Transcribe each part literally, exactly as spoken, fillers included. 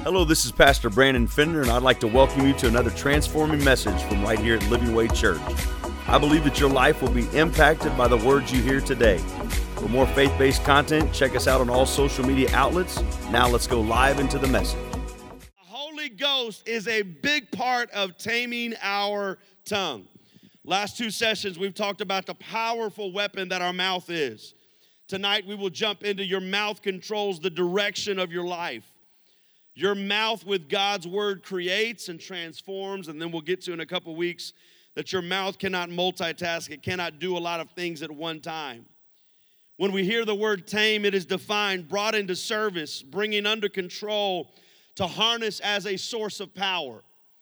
Hello, this is Pastor Brandon Fender, and I'd like to welcome you to another transforming message from right here at Living Way Church. I believe that your life will be impacted by the words you hear today. For more faith-based content, check us out on all social media outlets. Now let's go live into the message. The Holy Ghost is a big part of taming our tongue. Last two sessions, we've talked about the powerful weapon that our mouth is. Tonight, we will jump into your mouth controls the direction of your life. Your mouth with God's word creates and transforms, and then we'll get to in a couple weeks that your mouth cannot multitask. It cannot do a lot of things at one time. When we hear the word tame, it is defined, brought into service, bringing under control, to harness as a source of power.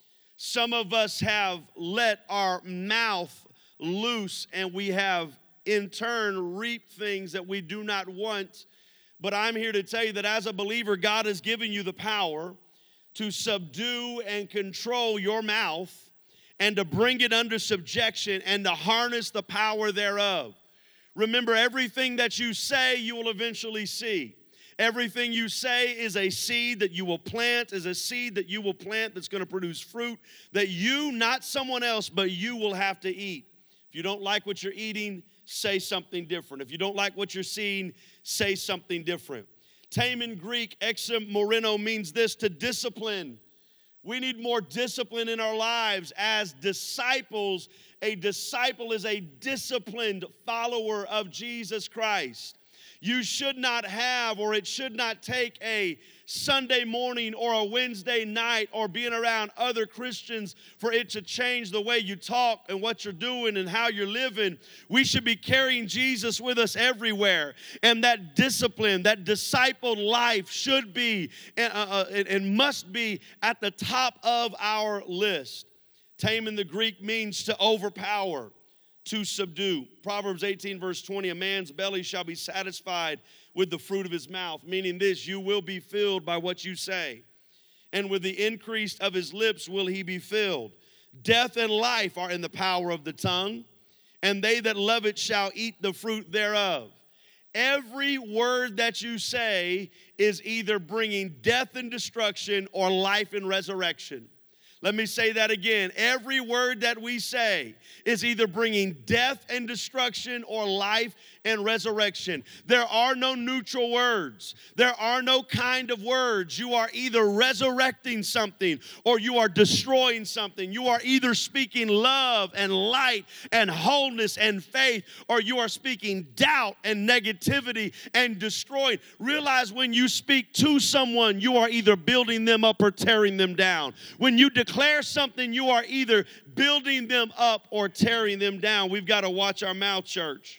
Some of us have let our mouth loose, and we have in turn reaped things that we do not want. But I'm here to tell you that as a believer, God has given you the power to subdue and control your mouth and to bring it under subjection and to harness the power thereof. Remember, everything that you say, you will eventually see. Everything you say is a seed that you will plant, is a seed that you will plant that's going to produce fruit that you, not someone else, but you will have to eat. If you don't like what you're eating, say something different. If you don't like what you're seeing, say something different. Tame in Greek, examorino, means this, to discipline. We need more discipline in our lives as disciples. A disciple is a disciplined follower of Jesus Christ. You should not have, or it should not take a Sunday morning or a Wednesday night or being around other Christians for it to change the way you talk and what you're doing and how you're living. We should be carrying Jesus with us everywhere. And that discipline, that discipled life should be and, uh, uh, and must be at the top of our list. Tame in the Greek means to overpower, to subdue. Proverbs eighteen, verse twenty, a man's belly shall be satisfied with the fruit of his mouth, meaning this, you will be filled by what you say. And with the increase of his lips will he be filled. Death and life are in the power of the tongue, and they that love it shall eat the fruit thereof. Every word that you say is either bringing death and destruction or life and resurrection. Let me say that again. Every word that we say is either bringing death and destruction or life and resurrection. There are no neutral words. There are no kind of words. You are either resurrecting something or you are destroying something. You are either speaking love and light and wholeness and faith, or you are speaking doubt and negativity and destroying. Realize when you speak to someone, you are either building them up or tearing them down. When you declare something, you are either building them up or tearing them down. We've got to watch our mouth, church.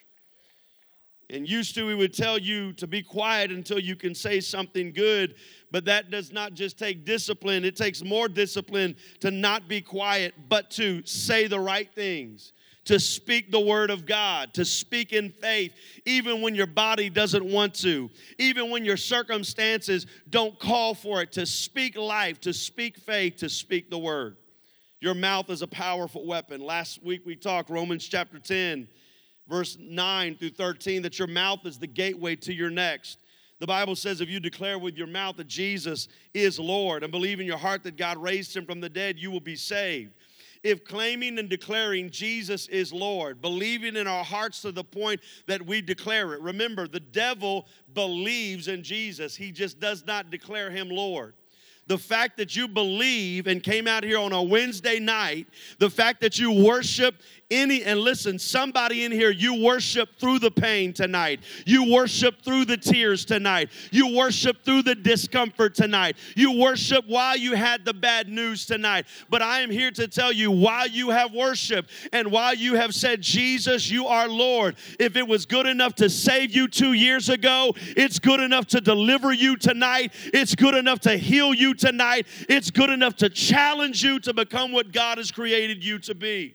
And used to, we would tell you to be quiet until you can say something good, but that does not just take discipline. It takes more discipline to not be quiet, but to say the right things, to speak the word of God, to speak in faith, even when your body doesn't want to, even when your circumstances don't call for it, to speak life, to speak faith, to speak the word. Your mouth is a powerful weapon. Last week we talked Romans chapter ten, verse nine through thirteen, that your mouth is the gateway to your next. The Bible says if you declare with your mouth that Jesus is Lord and believe in your heart that God raised him from the dead, you will be saved. If claiming and declaring Jesus is Lord, believing in our hearts to the point that we declare it. Remember, the devil believes in Jesus. He just does not declare him Lord. The fact that you believe and came out here on a Wednesday night, the fact that you worship any, and listen, somebody in here, you worship through the pain tonight. You worship through the tears tonight. You worship through the discomfort tonight. You worship while you had the bad news tonight. But I am here to tell you, while you have worshiped and while you have said, Jesus, you are Lord, if it was good enough to save you two years ago, it's good enough to deliver you tonight. It's good enough to heal you tonight. It's good enough to challenge you to become what God has created you to be.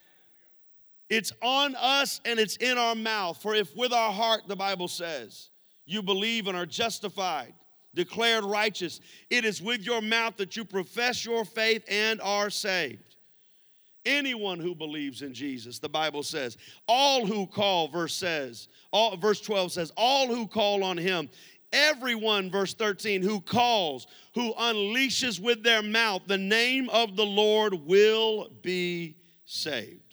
It's on us and it's in our mouth. For if with our heart, the Bible says, you believe and are justified, declared righteous, it is with your mouth that you profess your faith and are saved. Anyone who believes in Jesus, the Bible says, all who call, verse says, all, verse twelve says, all who call on him, Everyone, verse thirteen, who calls, who unleashes with their mouth the name of the Lord will be saved.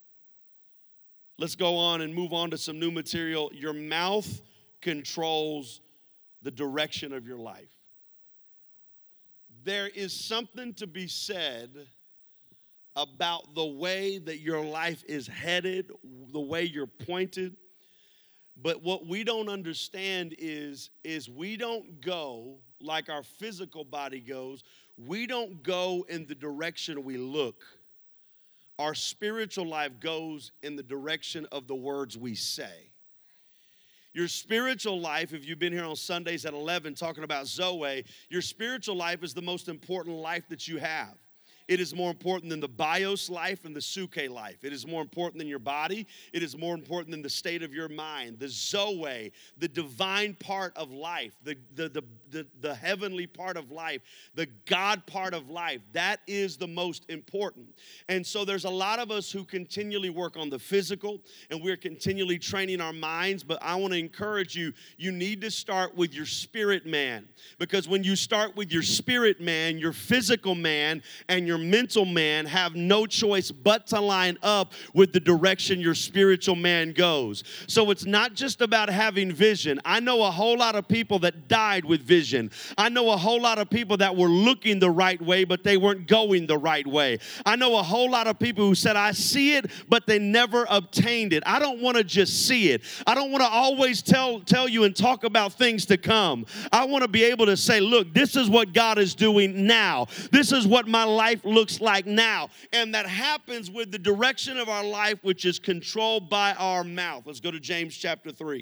Let's go on and move on to some new material. Your mouth controls the direction of your life. There is something to be said about the way that your life is headed, the way you're pointed. But what we don't understand is, is we don't go like our physical body goes. We don't go in the direction we look. Our spiritual life goes in the direction of the words we say. Your spiritual life, if you've been here on Sundays at eleven talking about Zoe, your spiritual life is the most important life that you have. It is more important than the bios life and the suke life. It is more important than your body. It is more important than the state of your mind. The Zoe, the divine part of life, the, the, the, the, the heavenly part of life, the God part of life, that is the most important. And so there's a lot of us who continually work on the physical, and we're continually training our minds, but I want to encourage you, you need to start with your spirit man. Because when you start with your spirit man, your physical man, and your mental man have no choice but to line up with the direction your spiritual man goes. So it's not just about having vision. I know a whole lot of people that died with vision. I know a whole lot of people that were looking the right way, but they weren't going the right way. I know a whole lot of people who said, I see it, but they never obtained it. I don't want to just see it. I don't want to always tell, tell you and talk about things to come. I want to be able to say, look, this is what God is doing now. This is what my life looks like now. And that happens with the direction of our life, which is controlled by our mouth. Let's go to James chapter three.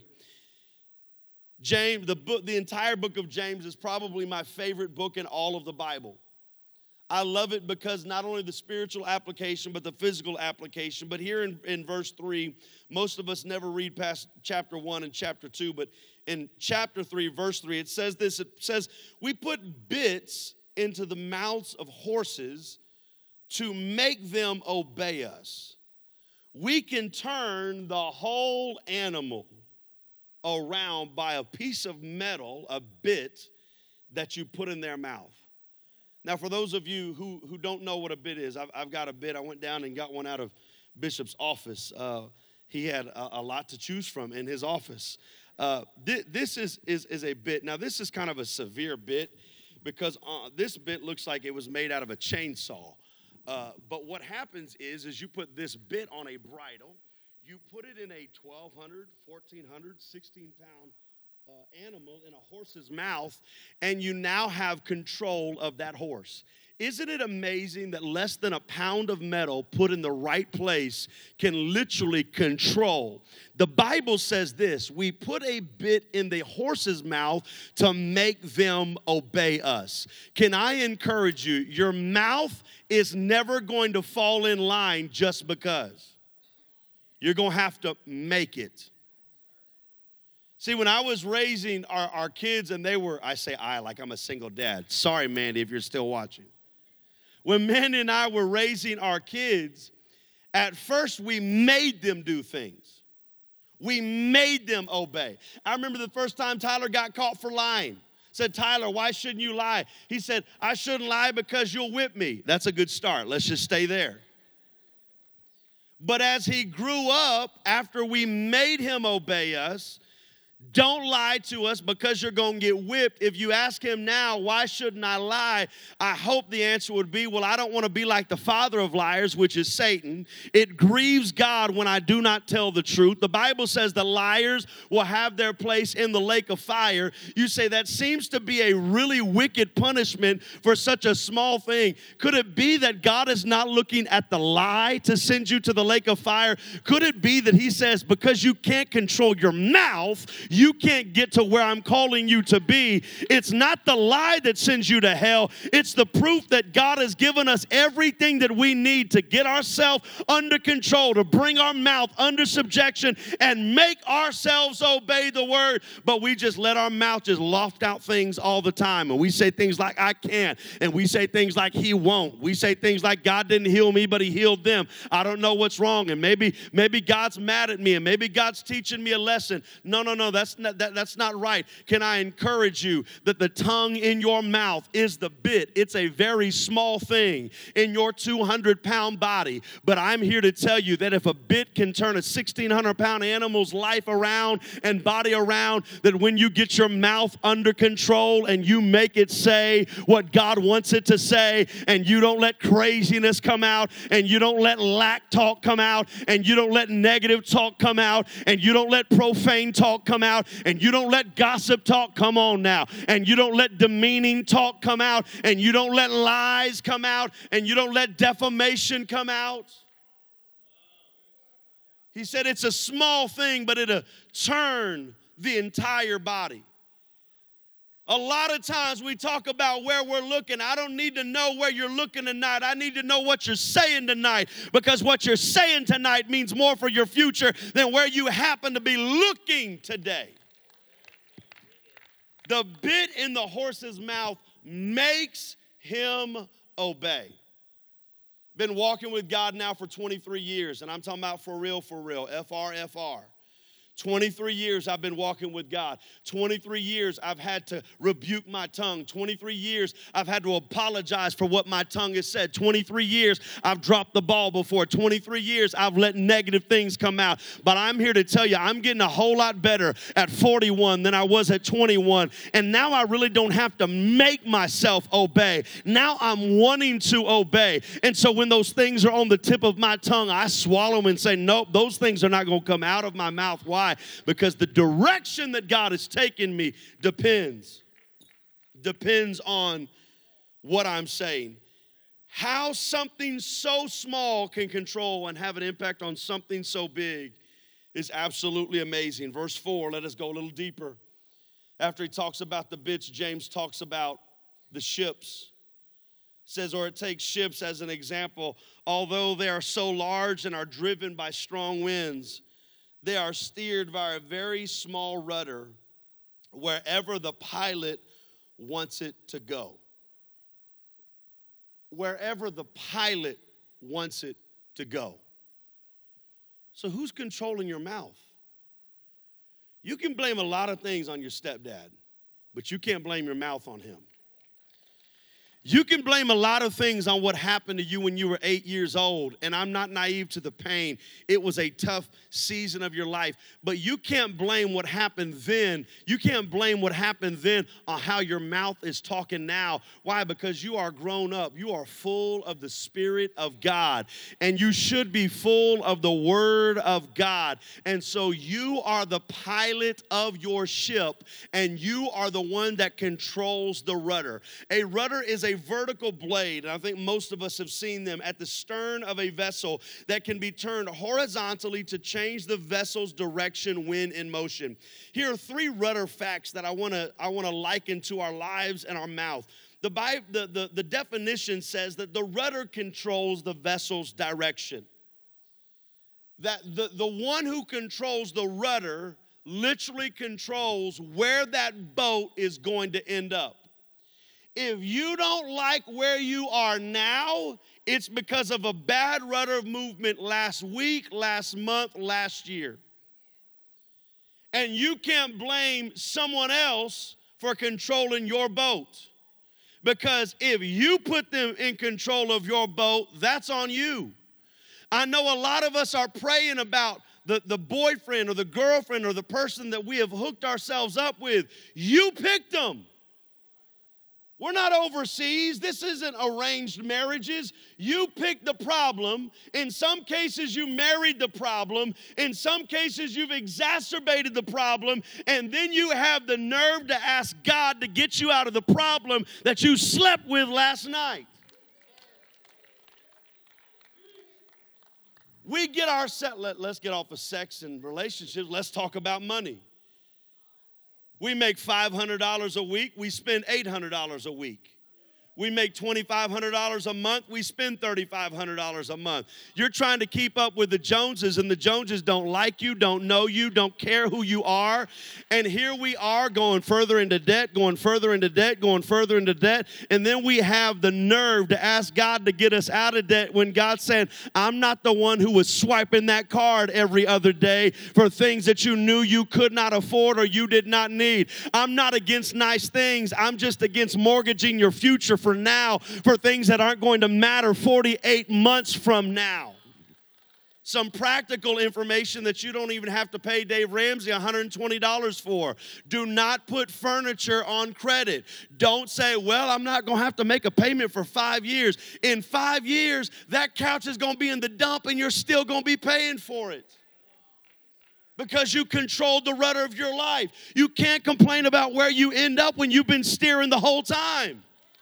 James, the book, the entire book of James is probably my favorite book in all of the Bible. I love it because not only the spiritual application, but the physical application. But here in, in verse three, most of us never read past chapter one and chapter two, but in chapter three, verse three, it says this, it says, we put bits into the mouths of horses to make them obey us. We can turn the whole animal around by a piece of metal, a bit that you put in their mouth. Now, for those of you who, who don't know what a bit is, I've, I've got a bit. I went down and got one out of Bishop's office. Uh, he had a, a lot to choose from in his office. Uh, th- this is, is, is a bit. Now, this is kind of a severe bit, because uh, this bit looks like it was made out of a chainsaw. Uh, but what happens is, is you put this bit on a bridle, you put it in a twelve hundred, fourteen hundred, sixteen pound uh, animal in a horse's mouth, and you now have control of that horse. Isn't it amazing that less than a pound of metal put in the right place can literally control? The Bible says this, we put a bit in the horse's mouth to make them obey us. Can I encourage you, your mouth is never going to fall in line just because. You're going to have to make it. See, when I was raising our, our kids, and they were, I say I like I'm a single dad. Sorry, Mandy, if you're still watching. When Mandy and I were raising our kids, at first we made them do things. We made them obey. I remember the first time Tyler got caught for lying. Said, Tyler, why shouldn't you lie? He said, I shouldn't lie because you'll whip me. That's a good start. Let's just stay there. But as he grew up, after we made him obey us, don't lie to us because you're going to get whipped. If you ask him now, why shouldn't I lie? I hope the answer would be, well, I don't want to be like the father of liars, which is Satan. It grieves God when I do not tell the truth. The Bible says the liars will have their place in the lake of fire. You say that seems to be a really wicked punishment for such a small thing. Could it be that God is not looking at the lie to send you to the lake of fire? Could it be that he says, because you can't control your mouth, you can't get to where I'm calling you to be? It's not the lie that sends you to hell. It's the proof that God has given us everything that we need to get ourselves under control, to bring our mouth under subjection and make ourselves obey the word. But we just let our mouth just loft out things all the time. And we say things like, I can't. And we say things like, he won't. We say things like, God didn't heal me, but he healed them. I don't know what's wrong. And maybe, maybe God's mad at me. And maybe God's teaching me a lesson. No, no, no. that's not, that, that's not right. Can I encourage you that the tongue in your mouth is the bit? It's a very small thing in your two hundred pound body. But I'm here to tell you that if a bit can turn a sixteen hundred pound animal's life around and body around, that when you get your mouth under control and you make it say what God wants it to say, and you don't let craziness come out, and you don't let lack talk come out, and you don't let negative talk come out, and you don't let profane talk come out, and you don't let gossip talk come on now, and you don't let demeaning talk come out, and you don't let lies come out, and you don't let defamation come out. He said it's a small thing, but it'll turn the entire body. A lot of times we talk about where we're looking. I don't need to know where you're looking tonight. I need to know what you're saying tonight, because what you're saying tonight means more for your future than where you happen to be looking today. The bit in the horse's mouth makes him obey. Been walking with God now for twenty-three years, and I'm talking about for real, for real, F R F R. twenty-three years I've been walking with God. twenty-three years I've had to rebuke my tongue. twenty-three years I've had to apologize for what my tongue has said. twenty-three years I've dropped the ball before. twenty-three years I've let negative things come out. But I'm here to tell you, I'm getting a whole lot better at forty-one than I was at twenty-one. And now I really don't have to make myself obey. Now I'm wanting to obey. And so when those things are on the tip of my tongue, I swallow them and say, nope, those things are not going to come out of my mouth. Why? Because the direction that God has taken me depends, depends on what I'm saying. How something so small can control and have an impact on something so big is absolutely amazing. Verse four, let us go a little deeper. After he talks about the bits, James talks about the ships. It says, or it takes ships as an example. Although they are so large and are driven by strong winds, they are steered by a very small rudder wherever the pilot wants it to go. Wherever the pilot wants it to go. So who's controlling your mouth? You can blame a lot of things on your stepdad, but you can't blame your mouth on him. You can blame a lot of things on what happened to you when you were eight years old, and I'm not naive to the pain. It was a tough season of your life, but you can't blame what happened then. You can't blame what happened then on how your mouth is talking now. Why? Because you are grown up. You are full of the Spirit of God, and you should be full of the Word of God. And so you are the pilot of your ship, and you are the one that controls the rudder. A rudder is a vertical blade, and I think most of us have seen them at the stern of a vessel that can be turned horizontally to change the vessel's direction when in motion. Here are three rudder facts that I want to I want to liken to our lives and our mouth. The, Bible, the, the, the definition says that the rudder controls the vessel's direction. That the, the one who controls the rudder literally controls where that boat is going to end up. If you don't like where you are now, it's because of a bad rudder movement last week, last month, last year. And you can't blame someone else for controlling your boat. Because if you put them in control of your boat, that's on you. I know a lot of us are praying about the, the boyfriend or the girlfriend or the person that we have hooked ourselves up with. You picked them. We're not overseas. This isn't arranged marriages. You picked the problem. In some cases, you married the problem. In some cases, you've exacerbated the problem. And then you have the nerve to ask God to get you out of the problem that you slept with last night. We get our set. Let, let's get off of sex and relationships. Let's talk about money. We make five hundred dollars a week. We spend eight hundred dollars a week. We make twenty-five hundred dollars a month. We spend thirty-five hundred dollars a month. You're trying to keep up with the Joneses, and the Joneses don't like you, don't know you, don't care who you are. And here we are going further into debt, going further into debt, going further into debt. And then we have the nerve to ask God to get us out of debt when God said, I'm not the one who was swiping that card every other day for things that you knew you could not afford or you did not need. I'm not against nice things. I'm just against mortgaging your future for now for things that aren't going to matter forty-eight months from now. Some practical information that you don't even have to pay Dave Ramsey one hundred twenty dollars for. Do not put furniture on credit. Don't say, well, I'm not going to have to make a payment for five years. In five years, that couch is going to be in the dump and you're still going to be paying for it. Because you controlled the rudder of your life. You can't complain about where you end up when you've been steering the whole time.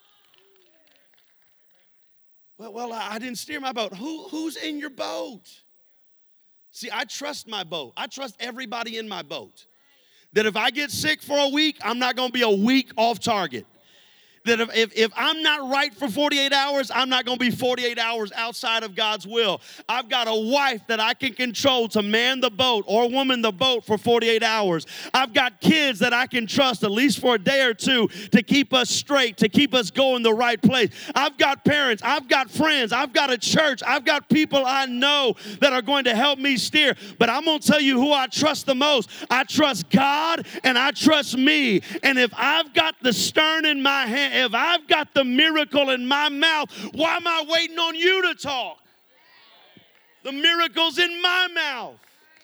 Well, well, I didn't steer my boat. Who, who's in your boat? See, I trust my boat. I trust everybody in my boat. That if I get sick for a week, I'm not going to be a week off target. That if, if, if I'm not right for forty-eight hours, I'm not going to be forty-eight hours outside of God's will. I've got a wife that I can control to man the boat or woman the boat for forty-eight hours. I've got kids that I can trust at least for a day or two to keep us straight, to keep us going the right place. I've got parents. I've got friends. I've got a church. I've got people I know that are going to help me steer. But I'm going to tell you who I trust the most. I trust God and I trust me. And if I've got the stern in my hand, if I've got the miracle in my mouth, why am I waiting on you to talk? The miracle's in my mouth.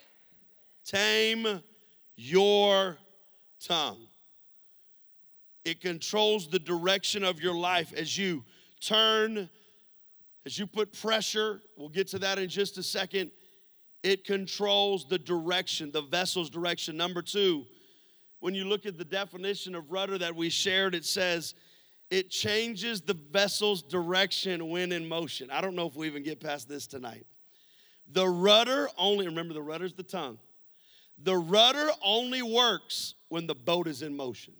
Tame your tongue. It controls the direction of your life as you turn, as you put pressure. We'll get to that in just a second. It controls the direction, the vessel's direction. Number two, when you look at the definition of rudder that we shared, it says, it changes the vessel's direction when in motion. I don't know if we even get past this tonight. The rudder only, remember the rudder's the tongue. The rudder only works when the boat is in motion.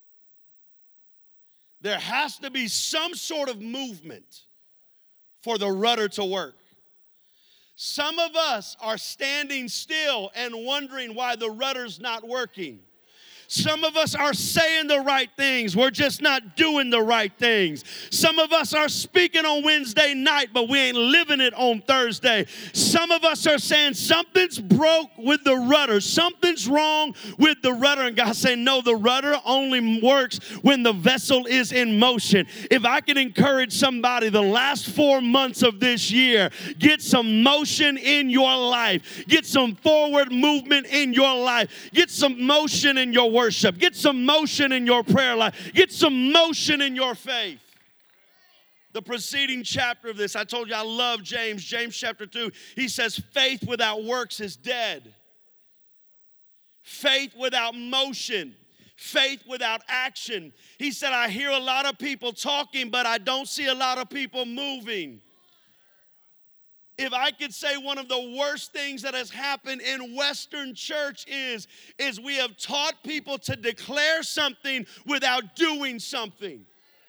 There has to be some sort of movement for the rudder to work. Some of us are standing still and wondering why the rudder's not working. Some of us are saying the right things. We're just not doing the right things. Some of us are speaking on Wednesday night, but we ain't living it on Thursday. Some of us are saying something's broke with the rudder. Something's wrong with the rudder. And God's saying, no, the rudder only works when the vessel is in motion. If I can encourage somebody the last four months of this year, get some motion in your life. Get some forward movement in your life. Get some motion in your worship. Get some motion in your prayer life. Get some motion in your faith. The preceding chapter of this, I told you I love James. James chapter two, he says, faith without works is dead. Faith without motion. Faith without action. He said, I hear a lot of people talking, but I don't see a lot of people moving. If I could say one of the worst things that has happened in Western church is, is we have taught people to declare something without doing something.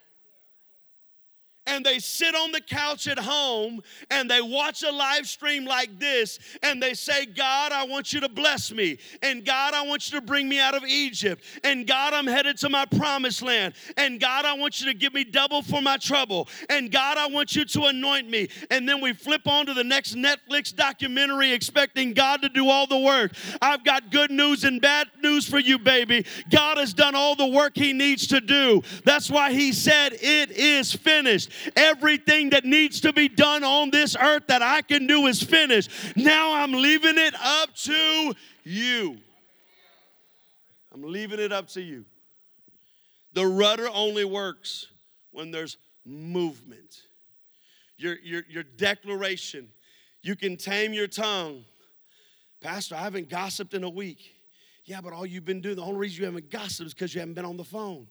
And they sit on the couch at home and they watch a live stream like this and they say, God, I want you to bless me. And God, I want you to bring me out of Egypt. And God, I'm headed to my promised land. And God, I want you to give me double for my trouble. And God, I want you to anoint me. And then we flip on to the next Netflix documentary expecting God to do all the work. I've got good news and bad news for you, baby. God has done all the work he needs to do. That's why he said it is finished. Everything that needs to be done on this earth that I can do is finished. Now I'm leaving it up to you. I'm leaving it up to you. The rudder only works when there's movement. Your, your, your declaration. You can tame your tongue. Pastor, I haven't gossiped in a week. Yeah, but all you've been doing, the only reason you haven't gossiped is because you haven't been on the phone.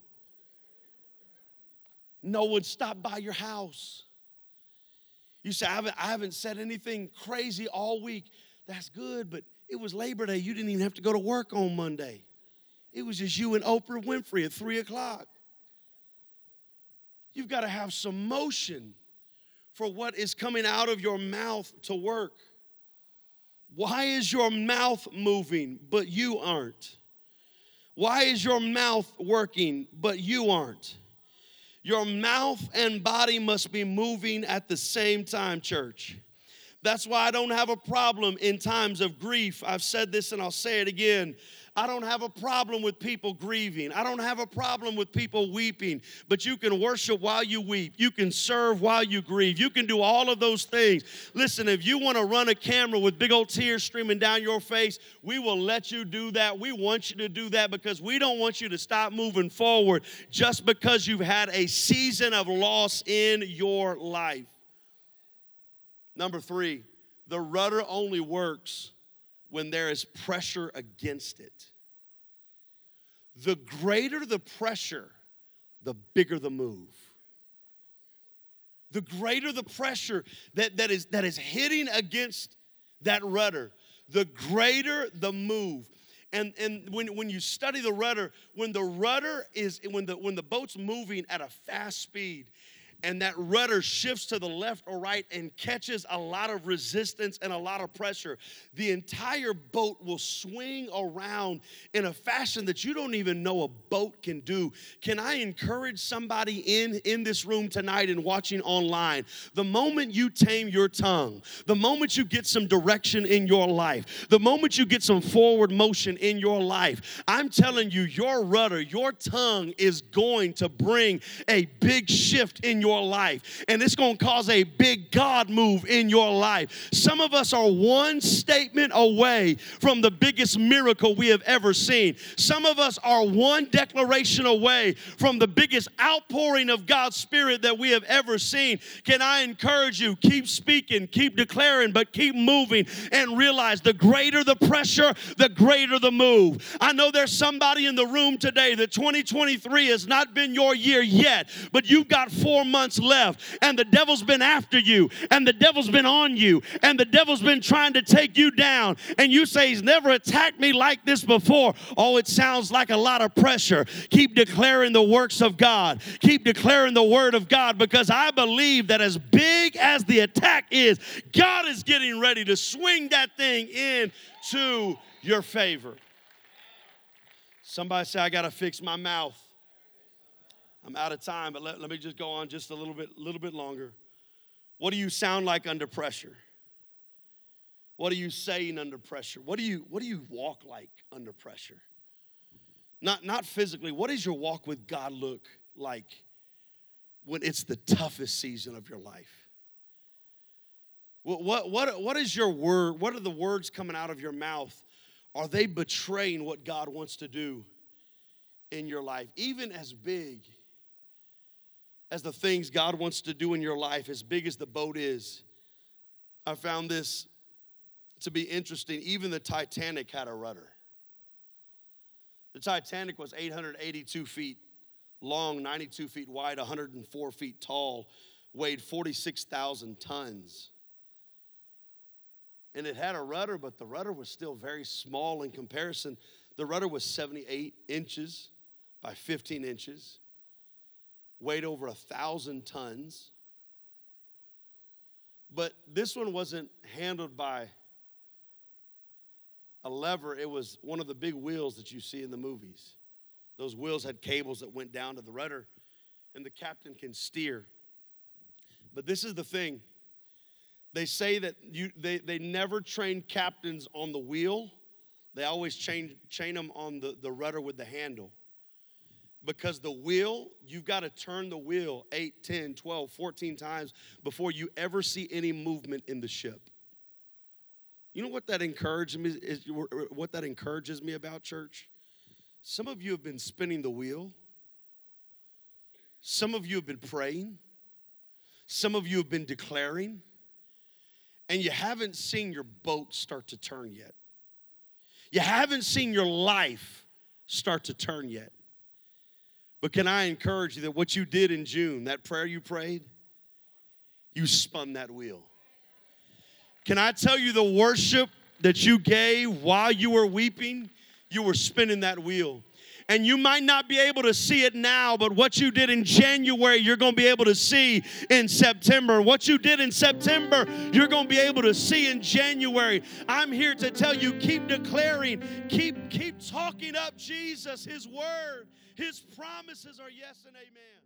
No one stopped by your house. You say, I haven't, I haven't said anything crazy all week. That's good, but it was Labor Day. You didn't even have to go to work on Monday. It was just you and Oprah Winfrey at three o'clock. you've got to have some motion for what is coming out of your mouth to work. Why is your mouth moving, but you aren't? Why is your mouth working, but you aren't? Your mouth and body must be moving at the same time, church. That's why I don't have a problem in times of grief. I've said this and I'll say it again. I don't have a problem with people grieving. I don't have a problem with people weeping. But you can worship while you weep. You can serve while you grieve. You can do all of those things. Listen, if you want to run a camera with big old tears streaming down your face, we will let you do that. We want you to do that because we don't want you to stop moving forward just because you've had a season of loss in your life. Number three, the rudder only works when there is pressure against it. The greater the pressure, the bigger the move. The greater the pressure that, that, is, that is hitting against that rudder, the greater the move. And, and when, when you study the rudder, when the rudder is, when the, when the boat's moving at a fast speed, and that rudder shifts to the left or right and catches a lot of resistance and a lot of pressure, the entire boat will swing around in a fashion that you don't even know a boat can do. Can I encourage somebody in, in this room tonight and watching online? The moment you tame your tongue, the moment you get some direction in your life, the moment you get some forward motion in your life, I'm telling you, your rudder, your tongue is going to bring a big shift in your Your life, and it's going to cause a big God move in your life. Some of us are one statement away from the biggest miracle we have ever seen. Some of us are one declaration away from the biggest outpouring of God's Spirit that we have ever seen. Can I encourage you, keep speaking, keep declaring, but keep moving and realize the greater the pressure, the greater the move. I know there's somebody in the room today that twenty twenty-three has not been your year yet, but you've got four months left, and the devil's been after you, and the devil's been on you, and the devil's been trying to take you down, and you say, he's never attacked me like this before. Oh, it sounds like a lot of pressure. Keep declaring the works of God. Keep declaring the word of God, because I believe that as big as the attack is, God is getting ready to swing that thing into your favor. Somebody say, I got to fix my mouth. I'm out of time, but let, let me just go on just a little bit, little bit longer. What do you sound like under pressure? What are you saying under pressure? What do you, what do you walk like under pressure? Not, not physically. What does your walk with God look like when it's the toughest season of your life? What, what, what, what is your word? What are the words coming out of your mouth? Are they betraying what God wants to do in your life? Even as big as the things God wants to do in your life, as big as the boat is, I found this to be interesting. Even the Titanic had a rudder. The Titanic was eight hundred eighty-two feet long, ninety-two feet wide, one hundred four feet tall, weighed forty-six thousand tons. And it had a rudder, but the rudder was still very small in comparison. The rudder was seventy-eight inches by fifteen inches, weighed over a thousand tons. But this one wasn't handled by a lever. It was one of the big wheels that you see in the movies. Those wheels had cables that went down to the rudder, and the captain can steer. But this is the thing. They say that you they, they never train captains on the wheel. They always chain, chain them on the, the rudder with the handle. Because the wheel, you've got to turn the wheel eight, ten, twelve, fourteen times before you ever see any movement in the ship. You know what that encourages me is what that encourages me about, church? Some of you have been spinning the wheel. Some of you have been praying. Some of you have been declaring. And you haven't seen your boat start to turn yet. You haven't seen your life start to turn yet. But can I encourage you that what you did in June, that prayer you prayed, you spun that wheel. Can I tell you the worship that you gave while you were weeping, you were spinning that wheel. And you might not be able to see it now, but what you did in January, you're going to be able to see in September. What you did in September, you're going to be able to see in January. I'm here to tell you, keep declaring, keep, keep talking up Jesus, His word. His promises are yes and amen.